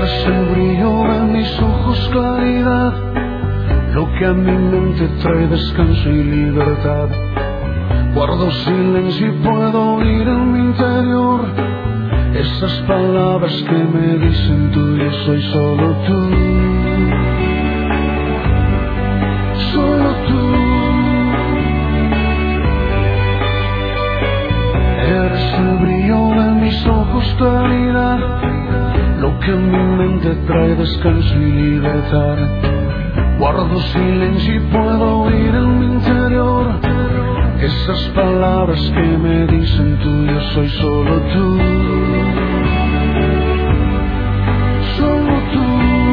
Eres el brillo de mis ojos, claridad, lo que a mi mente trae descanso y libertad. Guardo silencio y puedo oír en mi interior esas palabras que me dicen tú, yo soy solo tú. Solo tú. Eres el brillo de mis ojos, claridad, lo que a mi mente trae descanso y libertad. Guardo silencio y puedo oír en mi interior esas palabras que me dicen tú, yo soy solo tú. Solo tú.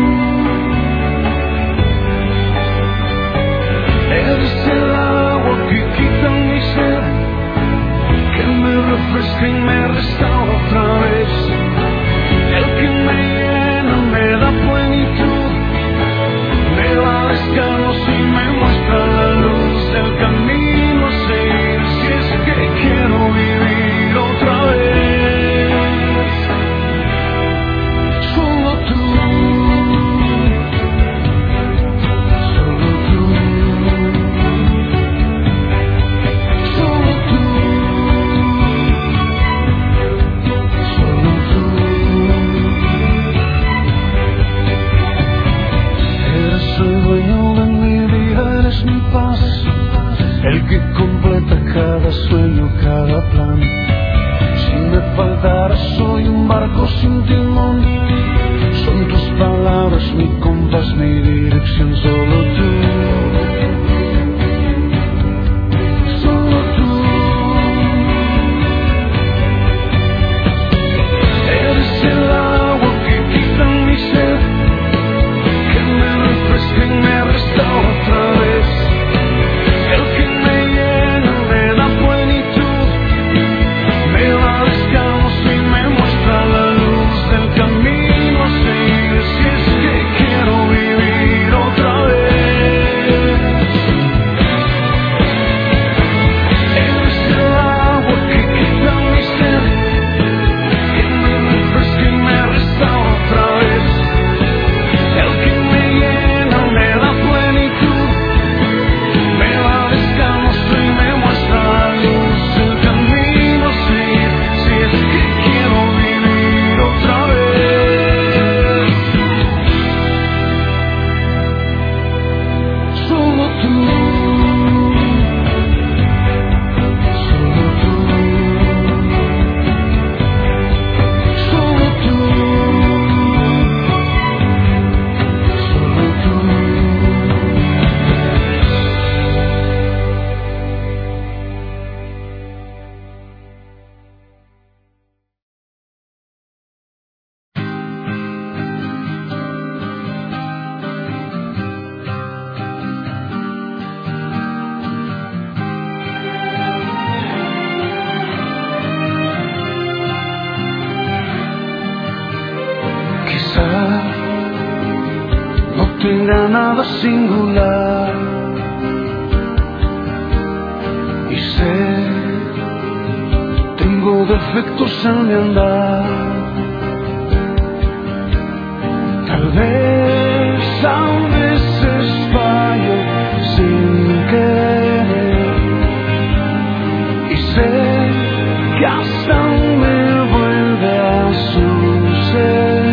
Eres el agua que quita mi sed, que me refresca y me restaura otra vez. El que me llena, me da plenitud, me da descanso y me muestra la luz del camino a seguir. Si es que quiero vivir otra vez, solo tú, solo tú, solo tú, solo tú. Eres el dueño de mi vida, eres mi paz, el que completa cada sueño, cada plan. Si me faltara soy un barco sin timón, son tus palabras mi compás, mi dirección, solo tú. Solo tú. Eres el agua que quita mi sed, que me refresca y me restaura otra vez. El que me llena, me da plenitud, me da descanso y me muestra la luz del camino a seguir. Si es que quiero vivir otra vez, eres el agua que quita mi sed, que me refresca y me restaura otra vez. El que me llena, me da plenitud, me da descanso y me muestra la luz del camino a seguir. Si es que quiero vivir otra vez, solo tú, solo tú, solo tú, solo tú. Quizá no tenga nada singular y sé, tengo defectos en mi andar. Tal vez a veces fallo sin querer y sé que hasta me vuelve a suceder.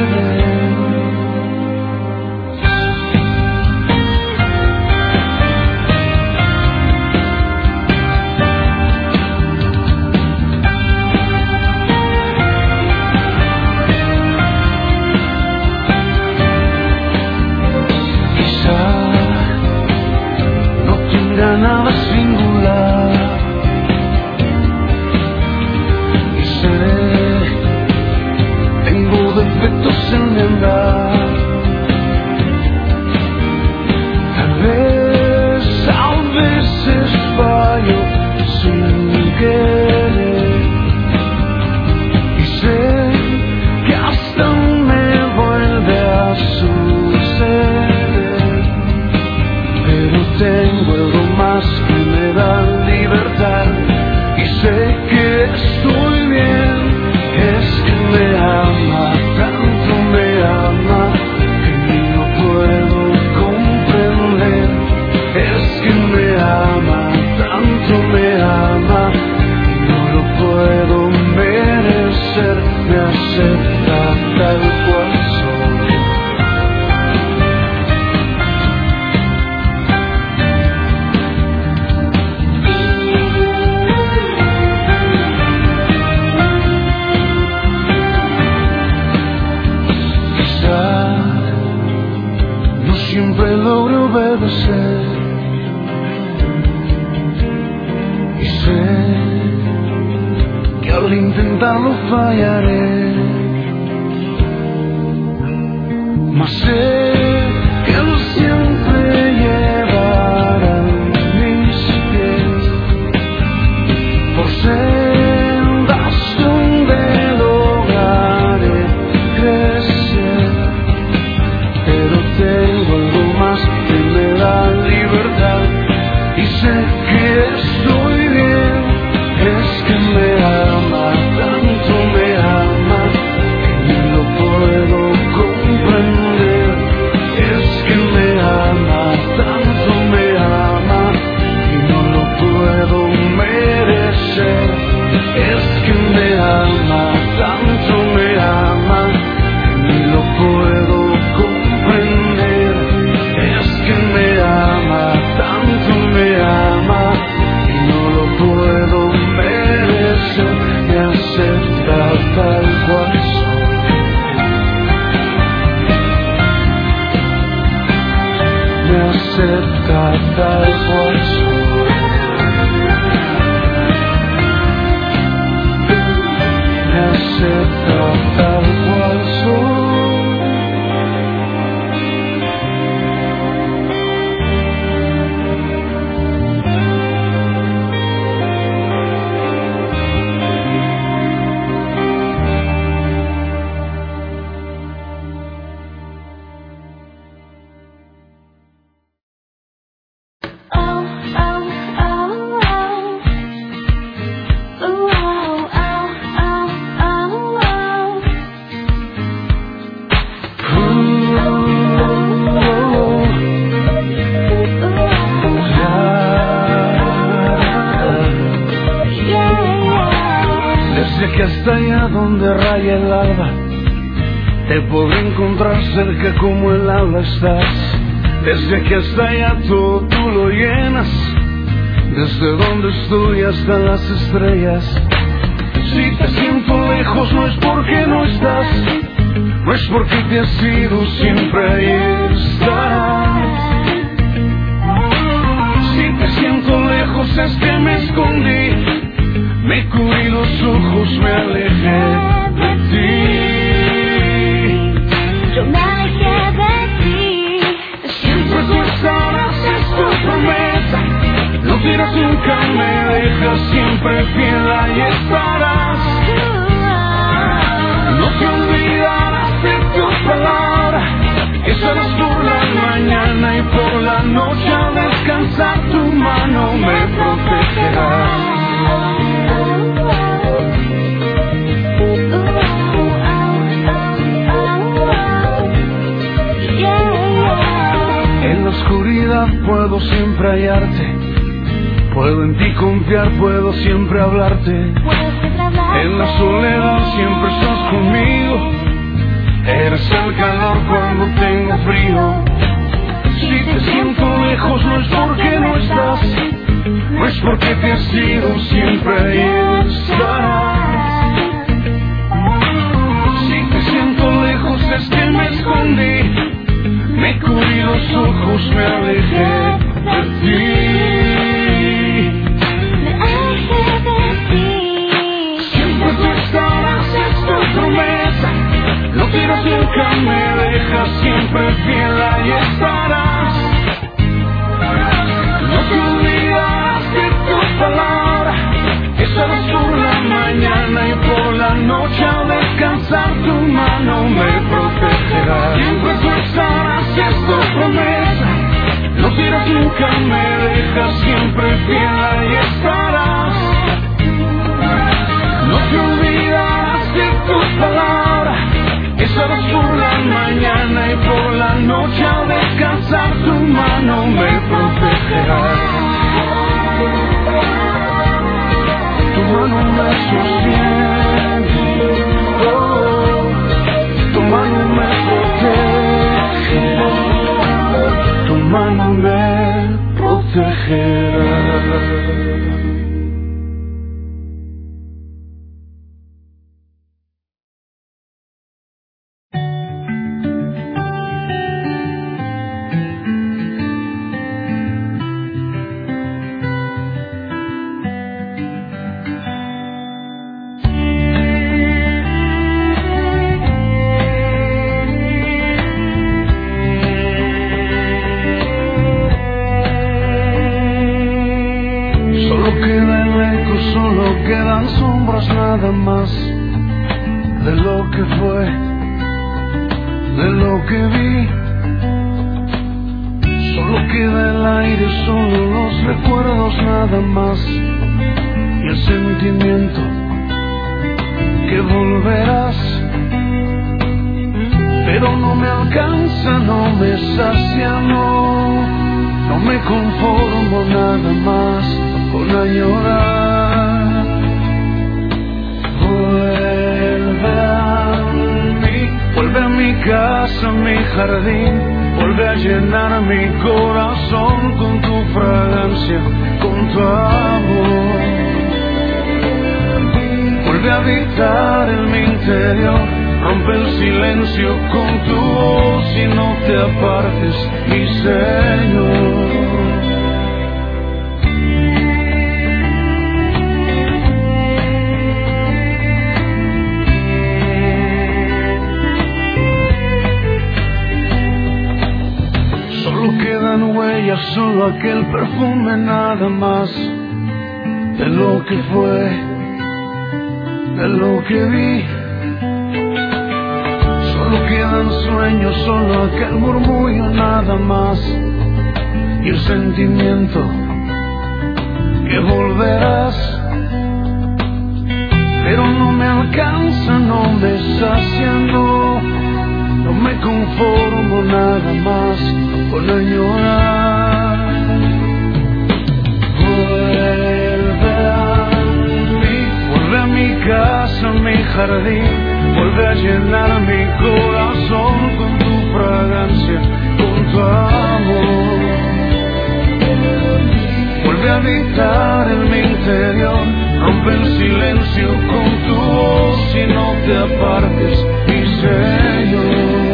sé, y sé que al intentarlo fallaré, mas sé que Él siempre llevará mis pies por sendas donde lograré crecer, pero tengo algo más que me da libertad y sé que estoy bien. Es que me ama, tanto me ama, que ni lo puedo comprender. Es que me ama, tanto me ama, y no lo puedo merecer. Es que me ama, tanto me ama, que ni lo puedo comprender. Es que me ama, tanto me ama, y no lo puedo merecer. Me acepta tal cual soy. Me acepta tal cual soy. Me acepta tal cual soy. Desde que hasta allá donde raya el alba te podré encontrar cerca como el alba estás. Desde que hasta allá todo tú lo llenas, desde donde estoy hasta las estrellas. Si te siento lejos no es porque no estás, no es porque te has ido, siempre ahí estarás. Si te siento lejos es que me escondí, me cubrí los ojos, me alejé de ti. Yo me alejé de ti. Siempre tú estarás, es tu promesa. No tiras nunca, me dejas, siempre fiel, ahí estarás. No te olvidarás de tu palabra. Estarás por la mañana y por la noche al descansar tu mano me protegerá. En la oscuridad puedo siempre hallarte, puedo en ti confiar, puedo siempre hablarte. En la soledad siempre estás conmigo, eres el calor cuando tengo frío. Si te siento lejos no es porque no estás, no es porque te has ido, siempre ahí estarás. Si te siento lejos es que me escondí, me cubrí los ojos, me alejé de ti. Me alejé de ti. Siempre tú estarás, es tu promesa. No tiras nunca, me dejas, siempre fiel, ahí estarás. No te olvidarás de tu palabra. Estarás por la mañana y por la noche al descansar tu mano me protegerá. Siempre tú estarás, es tu promesa. No tiras nunca, me dejas, siempre fiel, ahí estarás. No te olvidarás de tu palabra. Estarás por la mañana y por la noche al descansar tu mano me protegerá. Tu mano me sostiene, oh, tu mano me protege, tu mano me protegerá. recuerdas nada más de lo que fue, de lo que vi. Solo queda el aire, solo los recuerdos nada más, y el sentimiento que volverás. Pero no me alcanza, no me sacia, no me conformo nada más con añorar. Vuelve a mi casa, mi jardín, vuelve a llenar mi corazón con tu fragancia, con tu amor. Vuelve a habitar en mi interior, rompe el silencio con tu voz y no te apartes, mi Señor. Solo aquel perfume nada más de lo que fue, de lo que vi. Solo quedan sueños, solo aquel murmullo nada más, y el sentimiento que volverás. Pero no me alcanza, no me sacia, no me conformo nada más con añorar. Vuelve a mi casa, mi jardín, vuelve a llenar mi corazón con tu fragancia, con tu amor. Vuelve a habitar en mi interior, rompe el silencio con tu voz y no te apartes, mi Señor.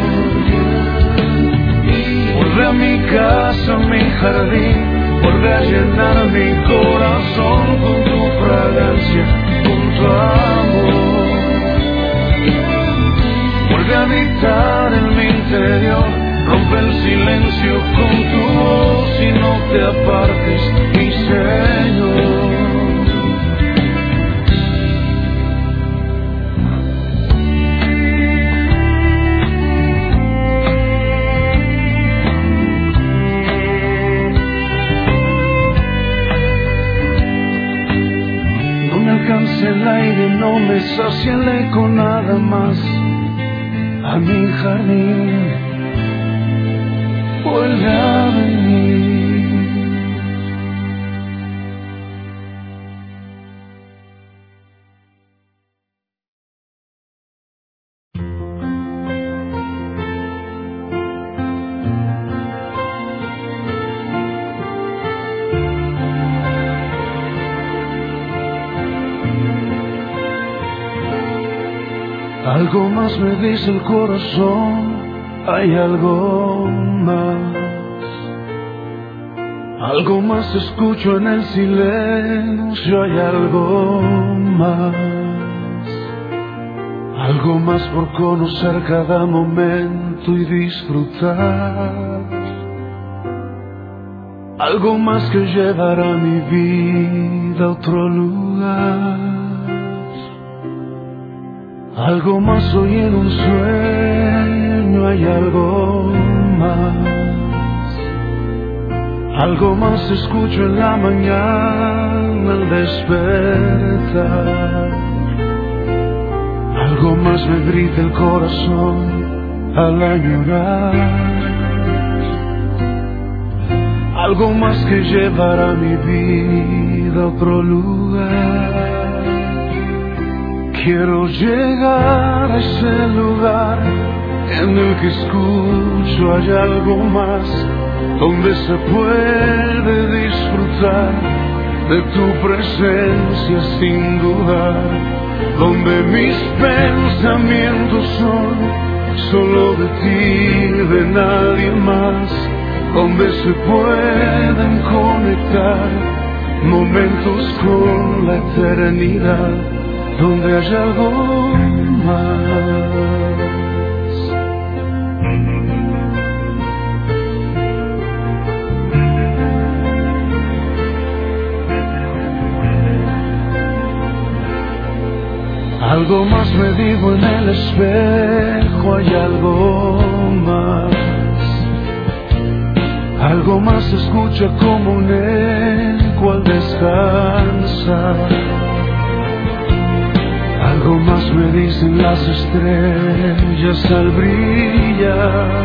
Vuelve a mi casa, mi jardín, vuelve a llenar mi corazón con tu fragancia, con tu amor. Vuelve a habitar en mi interior, rompe el silencio con tu voz y no te apartes, mi Señor. El aire no me sacia el eco nada más, a mi jardín vuelve a venir. Algo más me dice el corazón, hay algo más. Algo más escucho en el silencio, hay algo más. Algo más por conocer cada momento y disfrutar. Algo más que llevará mi vida a otro lugar. Algo más hoy en un sueño, hay algo más. Algo más escucho en la mañana al despertar. Algo más me grita el corazón al añorar. Algo más que llevará mi vida a otro lugar. Quiero llegar a ese lugar en el que escucho hay algo más, donde se puede disfrutar de tu presencia sin dudar, donde mis pensamientos son solo de ti, de nadie más, donde se pueden conectar momentos con la eternidad, donde hay algo más. Algo más me digo en el espejo, hay algo más. Algo más escucha como un eco al descansar. Algo más me dicen las estrellas al brillar.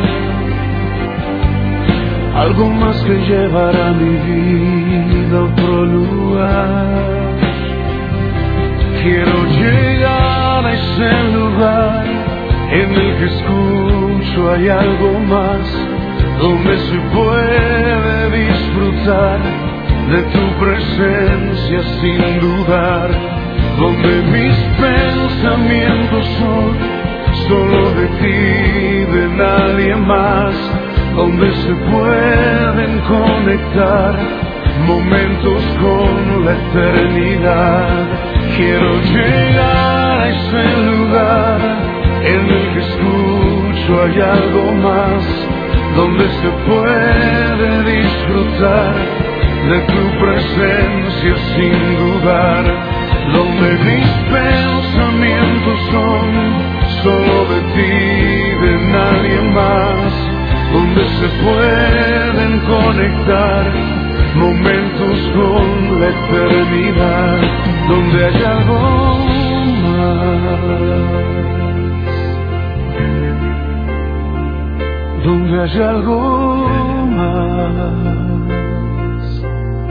Algo más que llevará mi vida a otro lugar. Quiero llegar a ese lugar en el que escucho hay algo más, donde se puede disfrutar de tu presencia sin dudar, donde mis pensamientos son solo de ti, de nadie más, donde se pueden conectar momentos con la eternidad. Quiero llegar a ese lugar en el que escucho hay algo más, donde se puede disfrutar de tu presencia sin dudar, donde mis pensamientos son solo de ti, de nadie más, donde se pueden conectar momentos con la eternidad, donde hay algo más, donde hay algo más,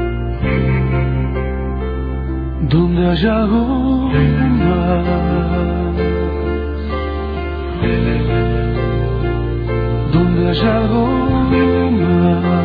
donde hay algo más, donde hay algo más.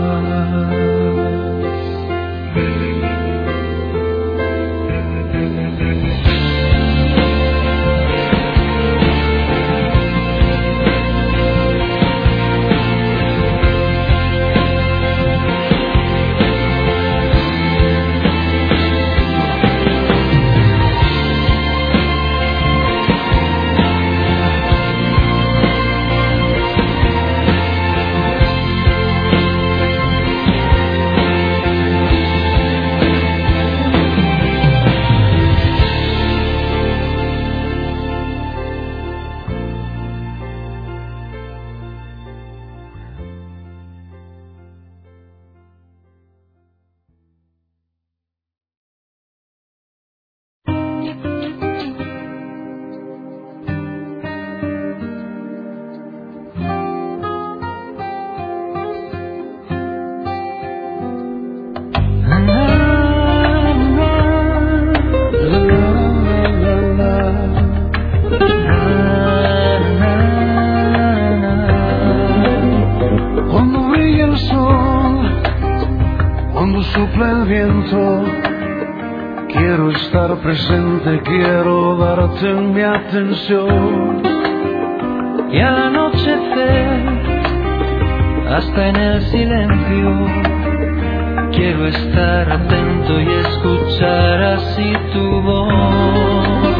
Quiero estar presente, quiero darte mi atención. Y al anochecer, hasta en el silencio, quiero estar atento y escuchar así tu voz.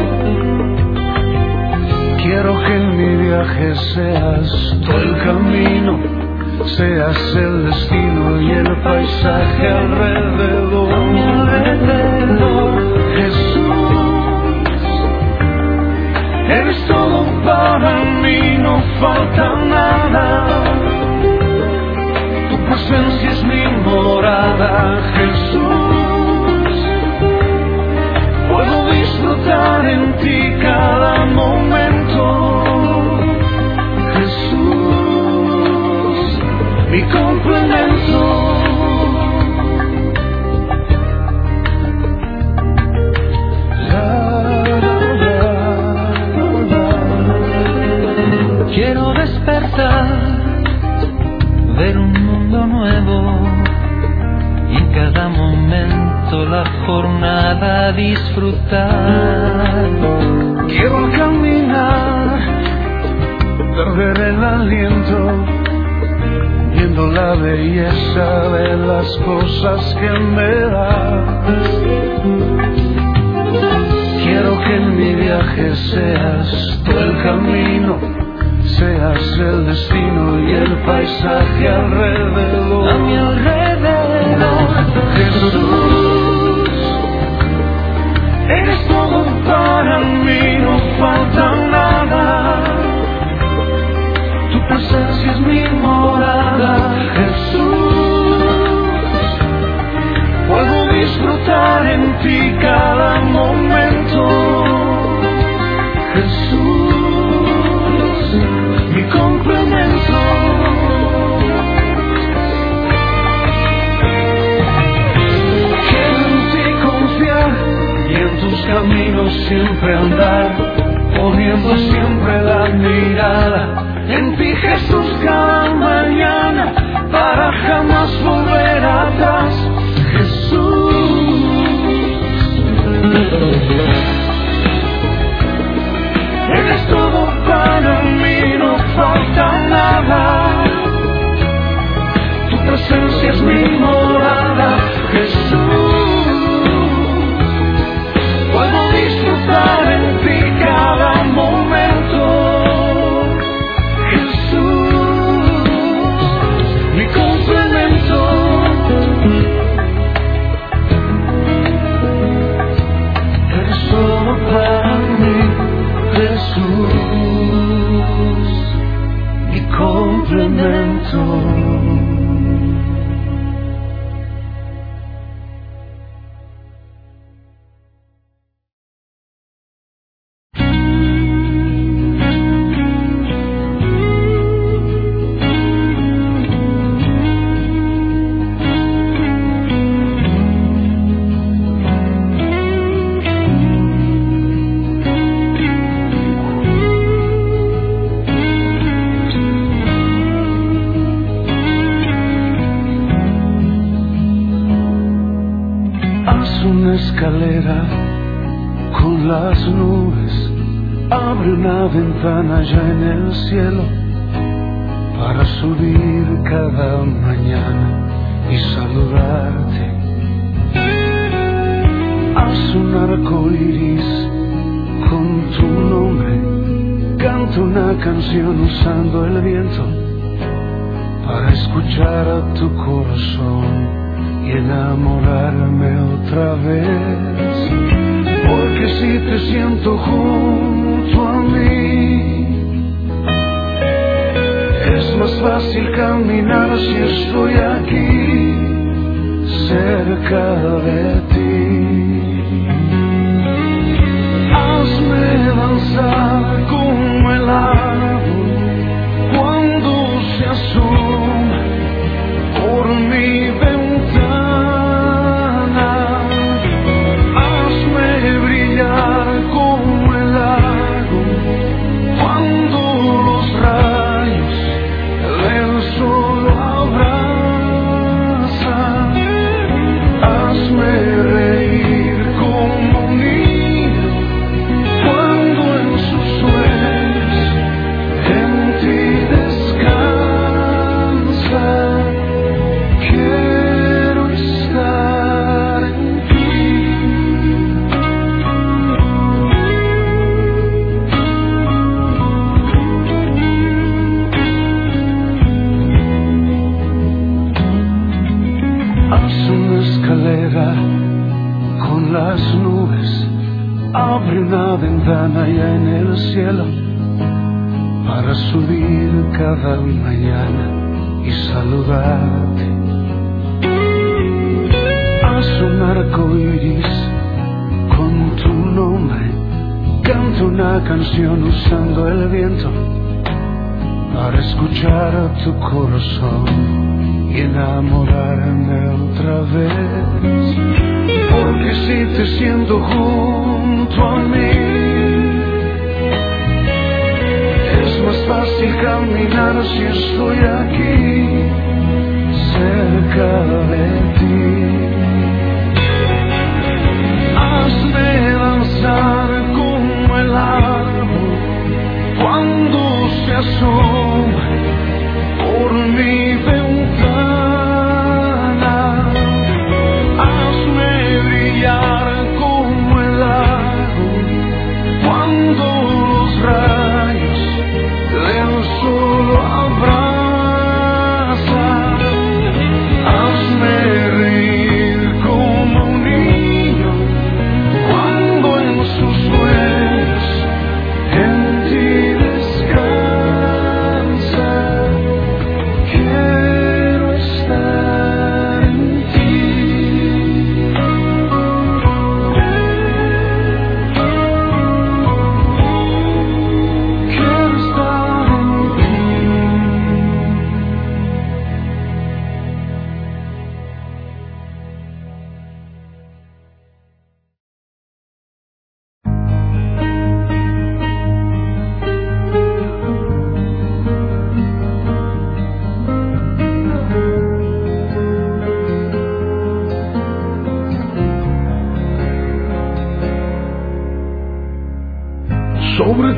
Quiero que en mi viaje seas tú el camino, seas el destino y el paisaje alrededor. A mi alrededor, Jesús, eres todo para mí, no falta nada. Tu presencia es mi morada, Jesús. Puedo disfrutar en ti cada momento, Jesús, mi complemento. quiero despertar, ver un mundo nuevo y en cada momento la jornada disfrutar. Quiero caminar, perder el aliento, viendo la belleza de las cosas que me das. Quiero que en mi viaje seas tú el camino, seas el destino y el paisaje alrededor. A mi alrededor, Jesús, eres todo para mí, no falta nada. Tu presencia es mi morada, Jesús. Puedo disfrutar en ti cada momento, Jesús, mi complemento. Quiero en ti confiar y en tus caminos siempre andar, poniendo siempre la mirada en ti, Jesús, cada mañana, para jamás volver atrás, Jesús. Eres todo para mí, no falta nada. Tu presencia es mi morada, Jesús. Puedo disfrutar en ti cada momento, mi complemento. Eres todo para mí, Jesús, mi complemento. Escalera con las nubes, abre una ventana ya en el cielo para subir cada mañana y saludarte. Haz un arco iris con tu nombre, canta una canción usando el viento para escuchar a tu corazón y enamorarme otra vez. Porque si te siento junto a mí, es más fácil caminar si estoy aquí, cerca de ti. Hazme danzar como el árbol cuando se asoma por mi ventana. Hazme brillar como el lago cuando los rayos del sol lo abrazan. Hazme reír como un niño cuando en sus sueños en ti descansa. Quiero estar en ti. Haz una escalera con las nubes, abre una ventana ya en el cielo para subir cada mañana y saludarte. Haz un arco iris con tu nombre, canta una canción usando el viento para escuchar a tu corazón y enamorarme otra vez. Porque si te siento junto a mí, es más fácil caminar si estoy aquí, cerca de ti. Hazme danzar como el árbol cuando se asoma por mi ventana. Hazme brillar como el lago cuando los rayos del sol lo abrazan. Hazme reír como un niño cuando en sus sueños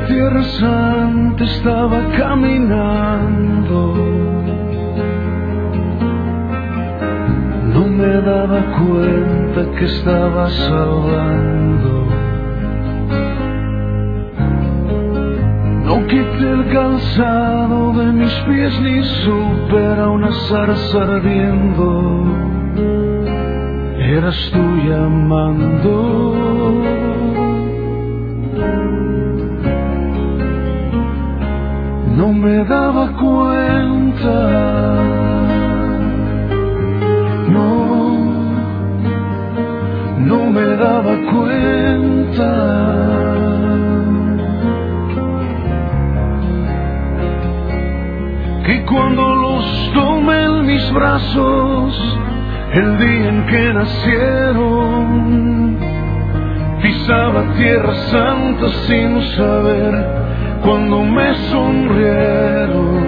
Tierra Santa estaba caminando. No me daba cuenta que estaba salvando. No quité el calzado de mis pies ni supe a una zarza ardiendo. Eras tú llamando. No me daba cuenta. No me daba cuenta. Que cuando los tomé en mis brazos, el día en que nacieron, pisaba Tierra Santa sin saber cuando me sonrieron.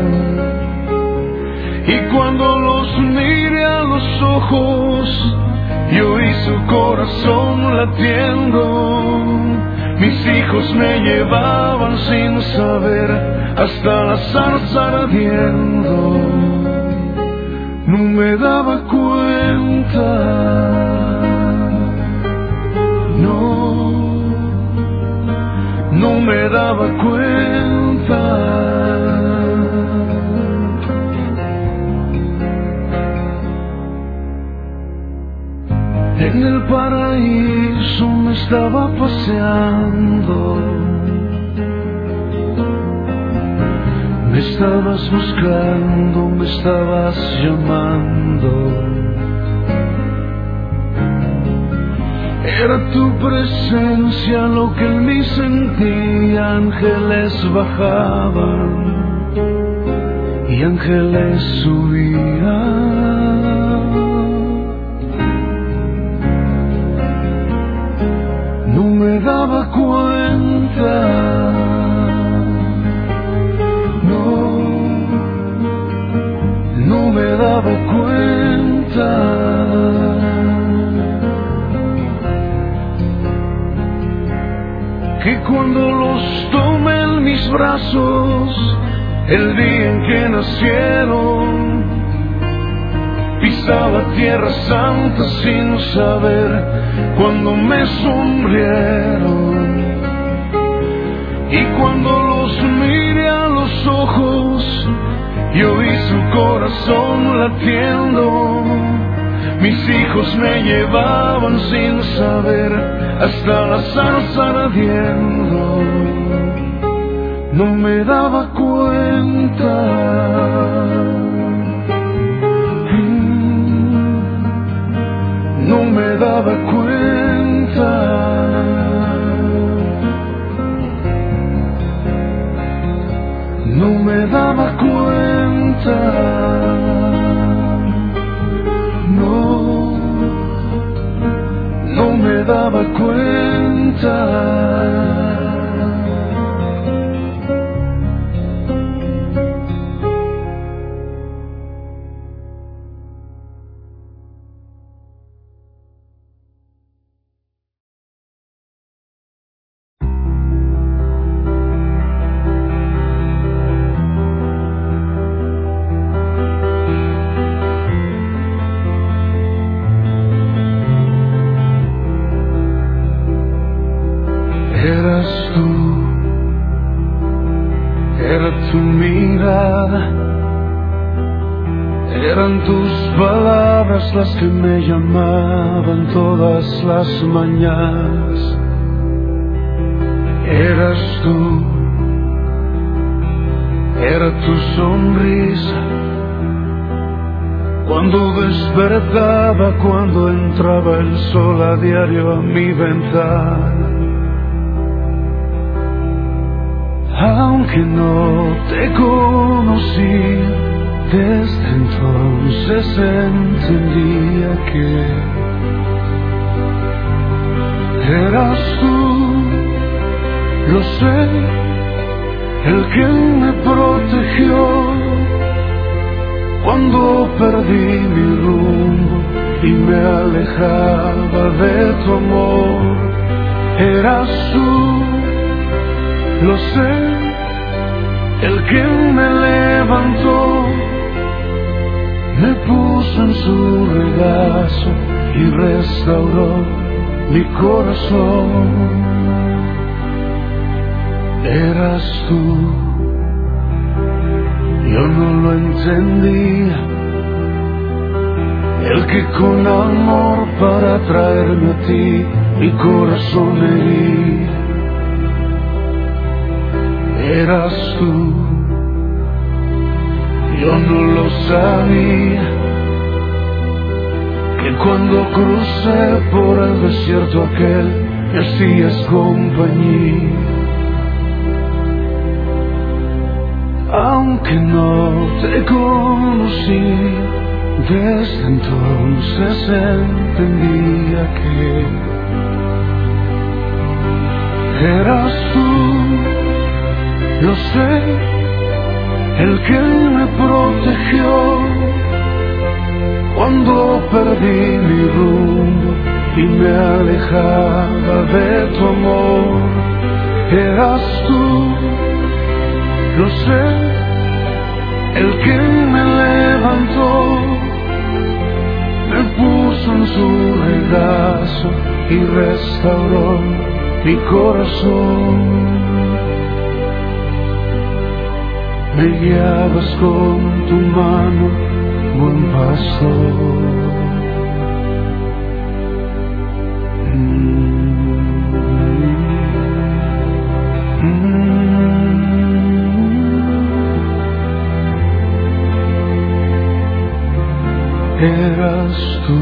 Y cuando los miré a los ojos, yo oí su corazón latiendo. Mis hijos me llevaban sin saber hasta la zarza ardiendo. No me daba cuenta. No me daba cuenta. En el paraíso me estaba paseando. Me estabas buscando, me estabas llamando. Era tu presencia lo que en mí sentía. Ángeles bajaban y ángeles subían. No me daba cuenta. No me daba cuenta. Que cuando los tomé en mis brazos, el día en que nacieron, pisaba Tierra Santa sin saber cuando me sonrieron. Y cuando los miré a los ojos, yo oí su corazón latiendo. Mis hijos me llevaban sin saber hasta la zarza ardiendo. No me daba cuenta. No me daba cuenta. No me daba cuenta. No me daba cuenta. Era tu mirada, eran tus palabras las que me llamaban todas las mañanas. Eras tú, era tu sonrisa, cuando despertaba, cuando entraba el sol a diario a mi ventana. Aunque no te conocí, desde entonces entendía que eras tú, lo sé, el que me protegió cuando perdí mi rumbo y me alejaba de tu amor. Eras tú, Lo sé, el que me levantó me puso en su regazo y restauró mi corazón. Eras tú, yo no lo entendía, el que con amor para traerme a ti mi corazón hería. Eras tú, yo no lo sabía, que cuando crucé por el desierto aquel me hacías compañía. Aunque no te conocí, desde entonces entendía que eras tú. Lo sé, el que me protegió cuando perdí mi rumbo y me alejaba de tu amor. Eras tú, lo sé, el que me levantó, me puso en su regazo y restauró mi corazón. Me guiabas con tu mano, buen pastor. Eras tú.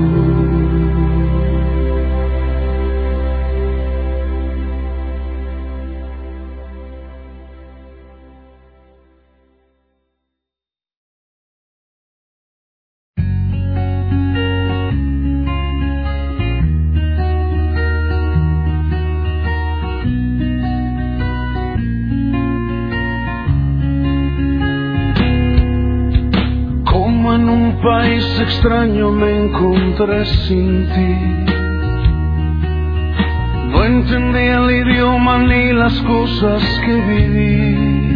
En un país extraño me encontré sin ti. No entendía el idioma ni las cosas que viví,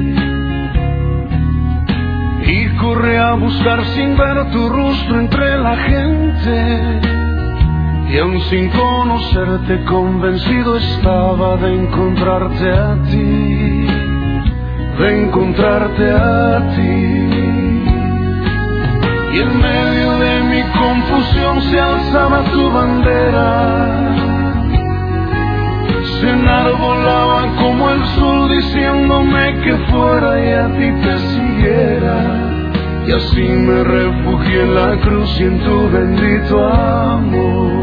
y corrí a buscar sin ver tu rostro entre la gente. Y aún sin conocerte convencido estaba de encontrarte a ti, de encontrarte a ti. Y en medio de mi confusión se alzaba tu bandera, se enarbolaba como el sol diciéndome que fuera y a ti te siguiera. Y así me refugié en la cruz y en tu bendito amor.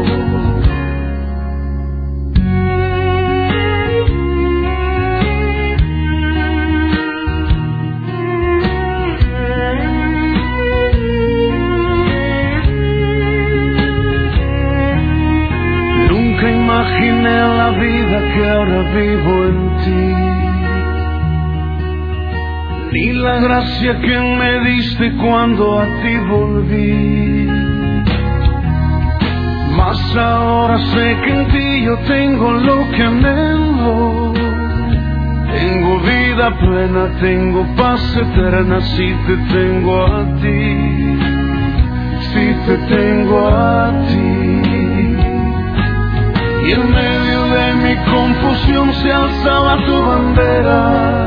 Imaginé la vida que ahora vivo en ti, ni la gracia que me diste cuando a ti volví. Mas ahora sé que en ti yo tengo lo que anhelo, tengo vida plena, tengo paz eterna si te tengo a ti, si te tengo a ti. Y en medio de mi confusión se alzaba tu bandera,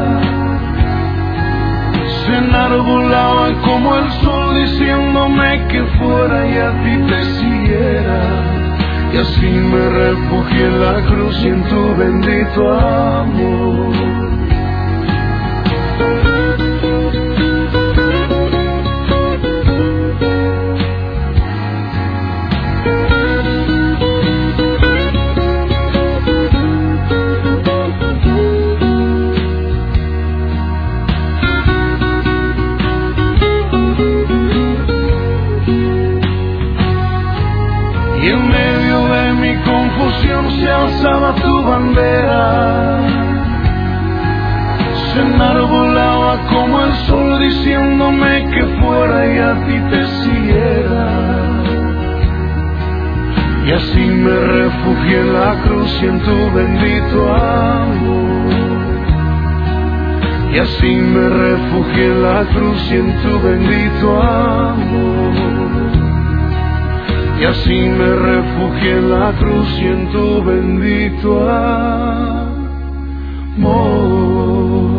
se enarbolaba como el sol diciéndome que fuera y a ti te siguiera. Y así me refugié en la cruz y en tu bendito amor. Y en medio de mi confusión se alzaba tu bandera, se enarbolaba como el sol diciéndome que fuera y a ti te siguiera. Y así me refugié en la cruz y en tu bendito amor. Y así me refugié en la cruz y en tu bendito amor. Y así me refugié en la cruz y en tu bendito amor.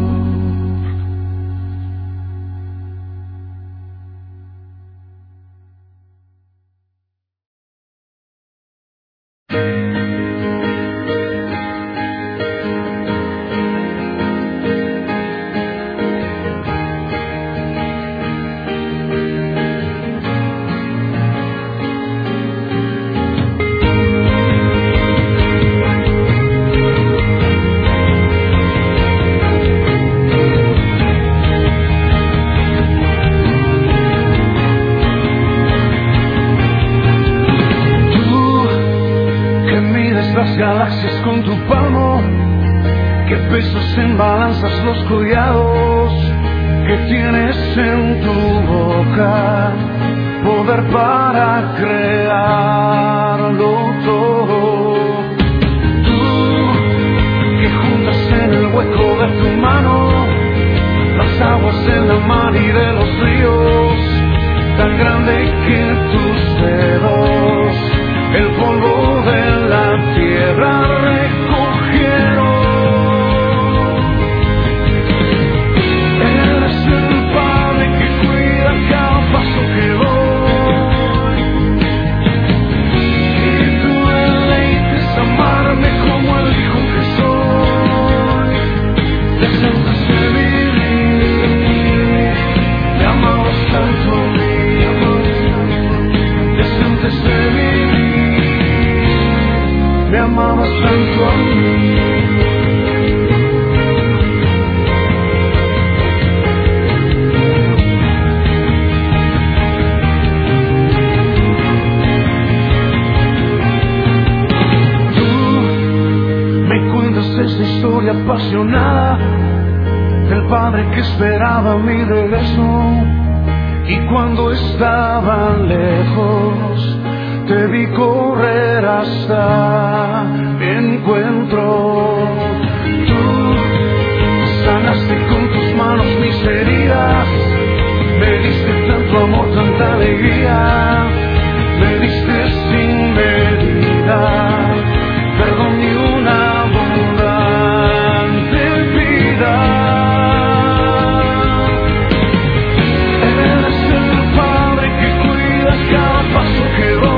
Galaxias con tu palmo, que pesas en balanzas los collados, que tienes en tu boca poder para crearlo todo. Tú que juntas en el hueco de tu mano las aguas de la mar y de los ríos, tan grande que tus dedos el polvo de la tierra recogieron. Eres el Padre que cuida cada paso que doy, y tu deleite es amarme como el hijo que soy. Deseas de vivir, me amabas tanto a mí, deseas de vivir, me amabas tanto a mí. Tú me cuentas esta historia apasionada del padre que esperaba mi regreso, y cuando estaba lejos te vi correr hasta mi encuentro. Tú sanaste con tus manos mis heridas, me diste tanto amor, tanta alegría, me diste sin medida perdón y una abundante vida. Eres el Padre que cuida cada paso que doy,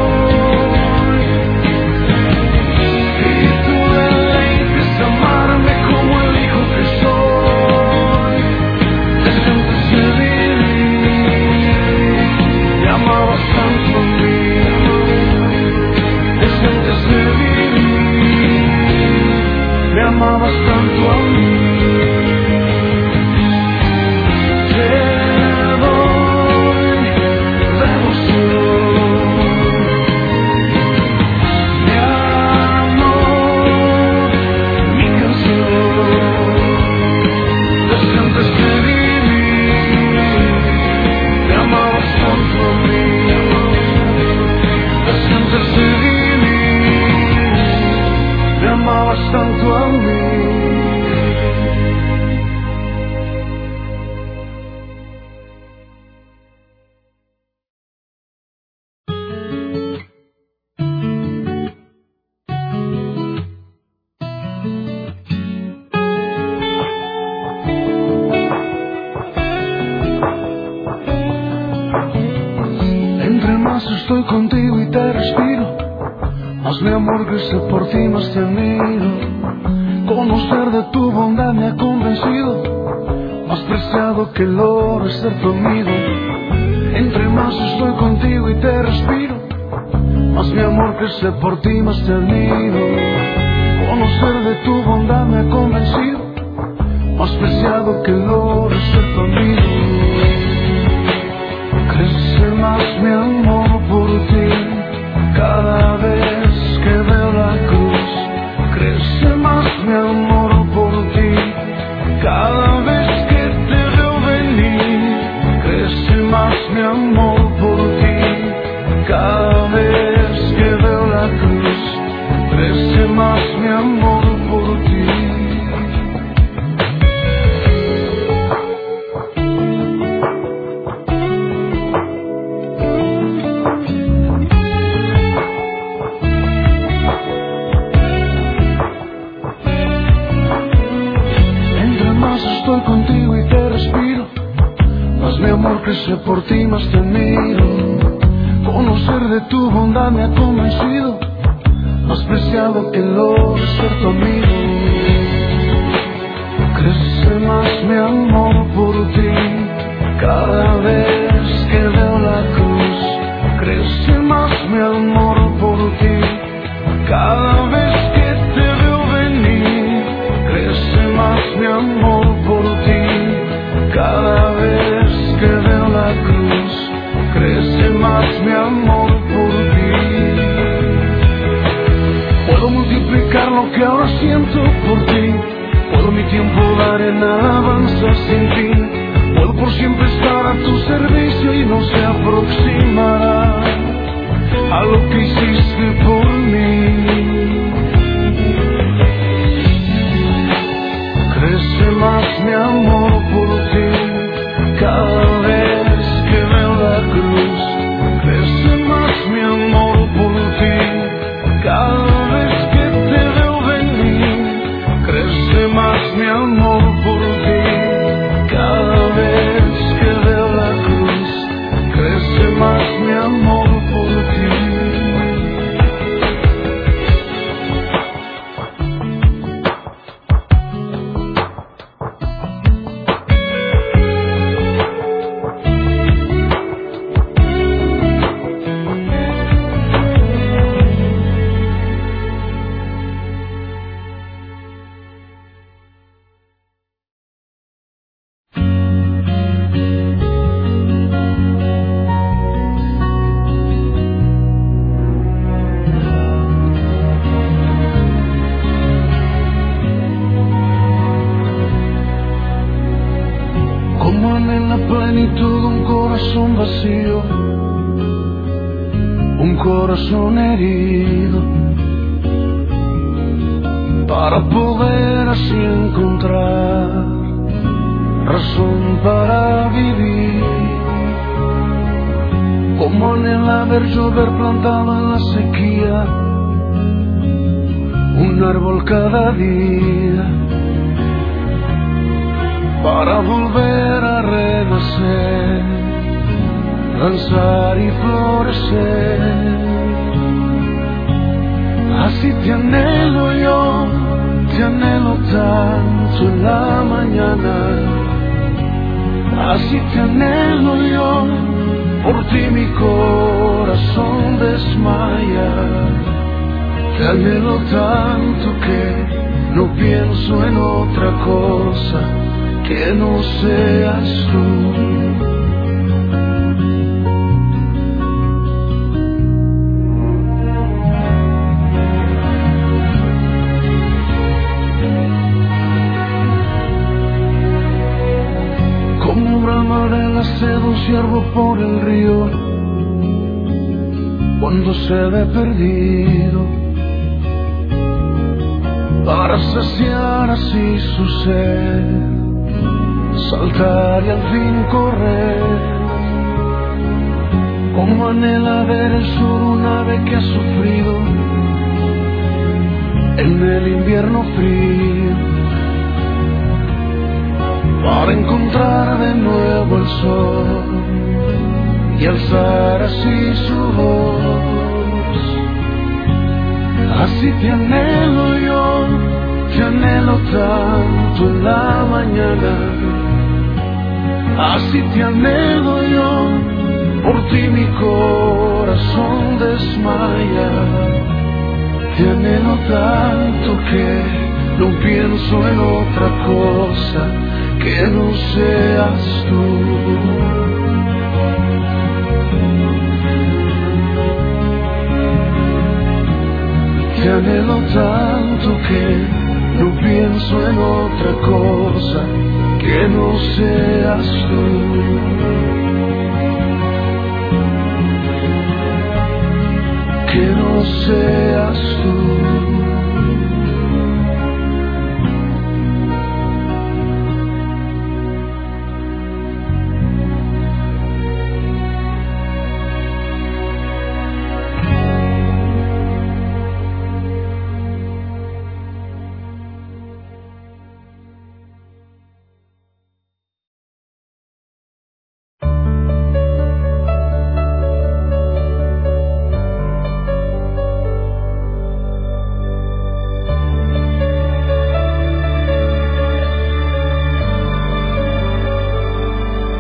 me amabas tanto a mí. Te doy devoción, mi amor, mi canción. Desde antes de vivir, me amabas tanto a mí. Desde antes de vivir, me amabas tanto a mí. Entre más estoy contigo y te respiro, más mi amor crece por ti, más te admiro. Conocer de tu bondad me ha convencido, más preciado que el oro es ser tu amigo. Entre más estoy contigo y te respiro, más mi amor crece por ti, más te admiro. Conocer de tu bondad me ha convencido, más preciado que el oro es ser tu amigo. Crece más mi amor por ti cada vez que veo la cruz. Crece más mi amor por ti cada vez que te veo venir. Crece más mi amor por ti cada vez que veo la cruz. Crece más mi amor por ti. contigo y te respiro. Más mi amor crece por ti, más te miro. Conocer de tu bondad me ha convencido, más preciado que el oro es ser tu amigo. Crece más mi amor por ti, cada vez que veo la cruz. Crece más mi amor por ti, cada vez que te veo venir. Crece más mi amor por ti, cada vez que veo la cruz. Crece más mi amor por ti. Puedo multiplicar lo que ahora siento por ti. Puedo mi tiempo dar en alabanza sin fin. Puedo por siempre estar a tu servicio y no se aproximará a lo que hiciste por mí. Crece más mi amor por ti, cada vez que veo la cruz. Crece más mi amor por ti, cada vez que te veo venir. Crece más mi amor por ti, cada vez que veo la cruz. Crece más mi amor por ti. Como en la plenitud un corazón vacío, un corazón herido, para poder así encontrar razón para vivir. Como anhela ver llover plantado en la sequía, un árbol cada día, para volver a renacer, lanzar y florecer. Así te anhelo yo, te anhelo tanto en la mañana. Así te anhelo yo, por ti mi corazón desmaya. Te anhelo tanto que no pienso en otra cosa que no seas tú. Como brama de la sed un ciervo por el río, cuando se ve perdido, para saciar así su sed, saltar y al fin correr. Como anhela ver el sur un ave que ha sufrido en el invierno frío, para encontrar de nuevo el sol y alzar así su voz. Así te anhelo yo, te anhelo tanto en la mañana. Así te anhelo yo, por ti mi corazón desmaya. Te anhelo tanto que no pienso en otra cosa que no seas tú. Te anhelo tanto que no pienso en otra cosa que no seas tú. Que no seas tú.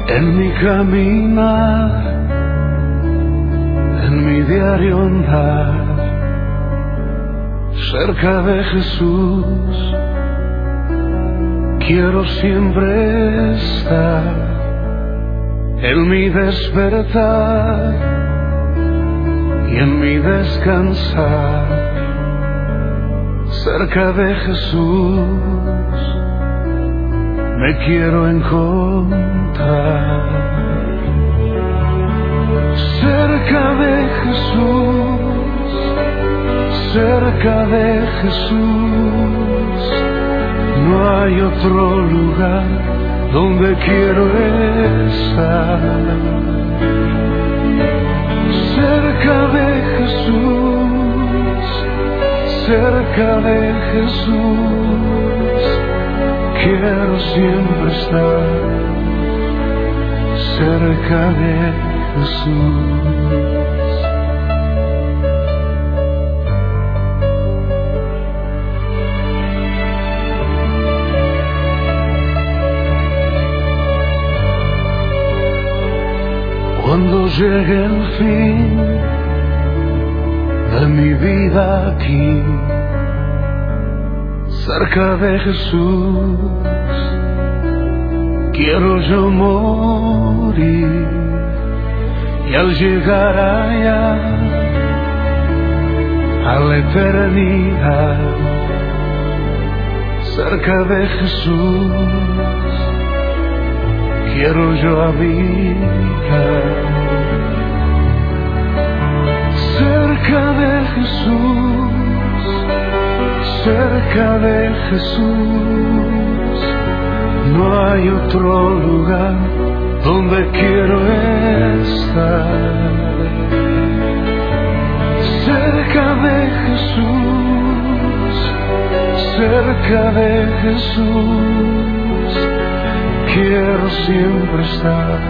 En mi caminar, en mi diario andar, cerca de Jesús, quiero siempre estar. En mi despertar y en mi descansar, cerca de Jesús, me quiero encontrar. Cerca de Jesús, cerca de Jesús, no hay otro lugar donde quiero estar. Cerca de Jesús, cerca de Jesús, quiero siempre estar. Cerca de Jesús. Cuando llegue el fin de mi vida aquí, cerca de Jesús, quiero yo morir. Y al llegar allá, a la eternidad, cerca de Jesús, quiero yo habitar. Cerca de Jesús, cerca de Jesús, no hay otro lugar donde quiero estar. Cerca de Jesús, cerca de Jesús, quiero siempre estar.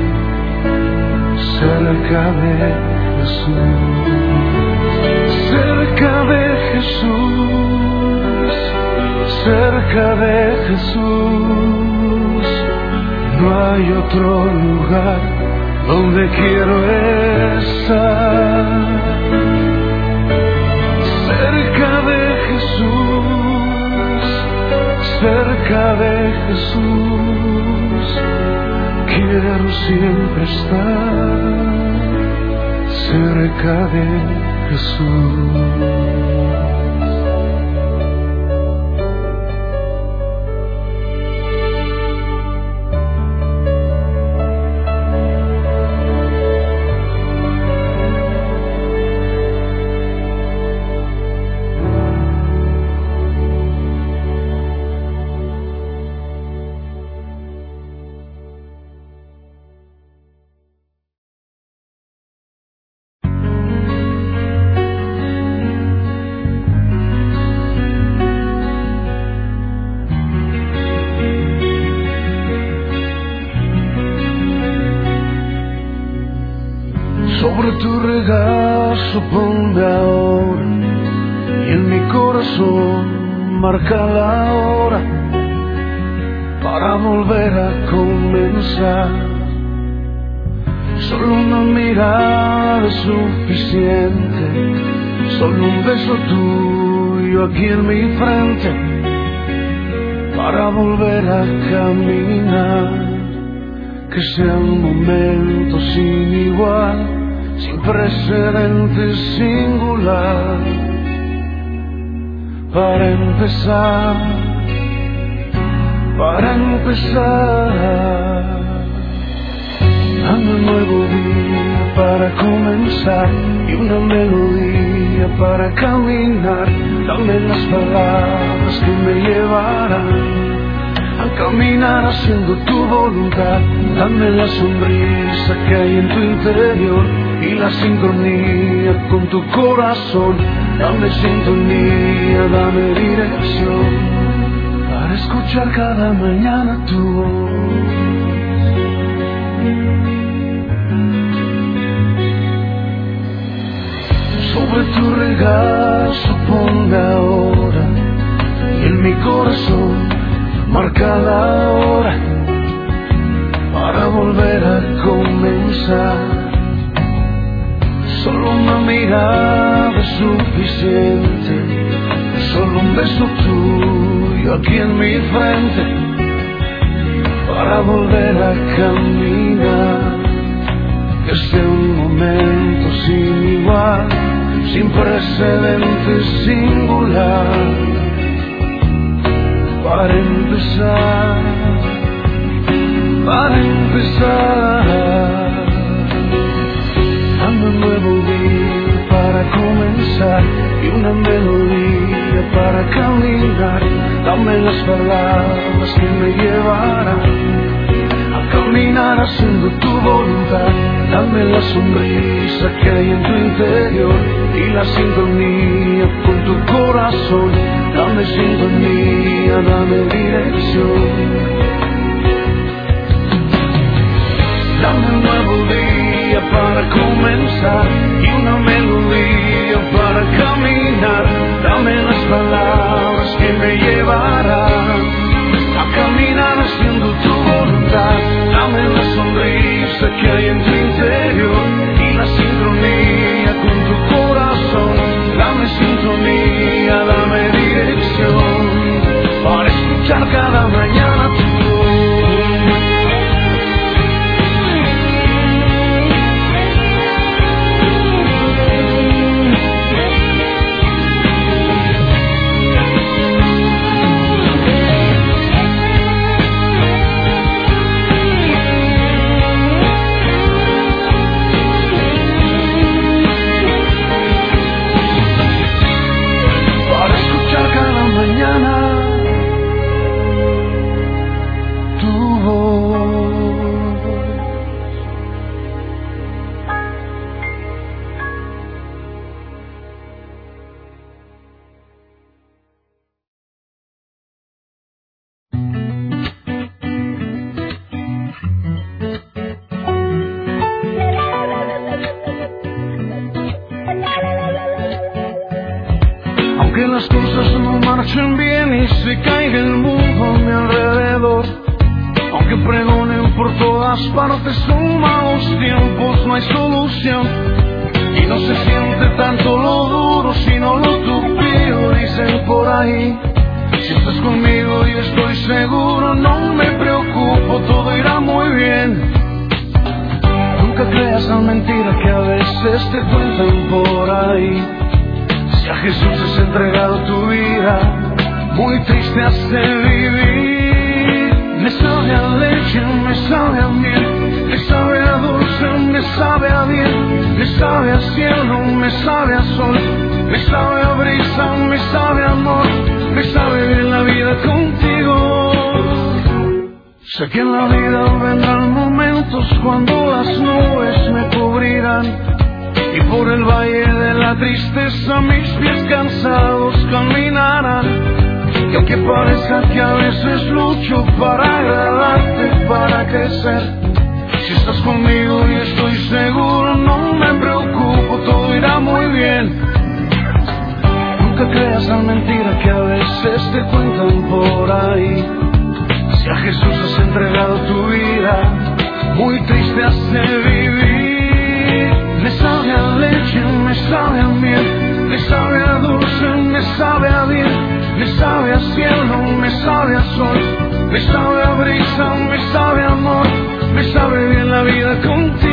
Cerca de Jesús, cerca de Jesús, cerca de Jesús, no hay otro lugar donde quiero estar. Cerca de Jesús, cerca de Jesús, quiero siempre estar. Cerca de Jesús. Sobre tu regazo ponme ahora, y en mi corazón marca la hora para volver a comenzar. Solo una mirada es suficiente, solo un beso tuyo aquí en mi frente para volver a caminar. Que sea un momento sin igual, sin precedentes, singular, para empezar, dame un nuevo día para comenzar y una melodía para caminar. Dame las palabras que me llevarán a caminar haciendo tu voluntad. Dame la sonrisa que hay en tu interior y la sincronía con tu corazón. Dame sintonía, dame dirección para escuchar cada mañana tu voz. Sobre tu regazo ponme ahora, y en mi corazón marca la hora para volver a comenzar. Solo una mirada es suficiente, solo un beso tuyo aquí en mi frente para volver a caminar. Que sea un momento sin igual, sin precedentes, singular. Para empezar, dame un nuevo día para comenzar y una melodía para caminar. Dame las palabras que me llevarán a caminar haciendo tu voluntad. Dame la sonrisa que hay en tu interior y la sintonía con tu corazón. Dame sintonía, dame dirección. Dame un nuevo día para comenzar y una melodía para caminar. Dame las palabras que me llevarán a caminar haciendo tu voluntad. Dame la sonrisa que hay en tu interior y la sincronía con tu corazón. Dame sintonía, dame dirección para escuchar cada mañana tu voz. Aunque las cosas no marchen bien y se caiga el mundo a mi alrededor, aunque pregonen por todas partes son malos tiempos, no hay solución y no se siente tanto lo duro sino lo tupido, dicen por ahí. Si estás conmigo yo estoy seguro, no me preocupo, todo irá muy bien. Nunca creas la mentira que a veces te cuentan por ahí. Si a Jesús has entregado tu vida, muy triste hace vivir. Me sabe a leche, me sabe a miel, me sabe a dulce, me sabe a bien, me sabe a cielo, me sabe a sol, me sabe a brisa, me sabe a amor, me sabe bien la vida contigo. Sé que en la vida vendrán momentos cuando las nubes me cubrirán y por el valle de la tristeza mis pies cansados caminarán. Y aunque parezca que a veces lucho para agradarte, para crecer, si estás conmigo y estoy seguro, no me preocupo, todo irá muy bien. Nunca creas la mentira que a veces te cuentan por ahí. Si a Jesús has entregado tu vida, muy triste hace vivir. Me sabe a leche, me sabe a miel, me sabe a dulce, me sabe a bien, me sabe a cielo, me sabe a sol, me sabe a brisa, me sabe a amor, me sabe bien la vida contigo.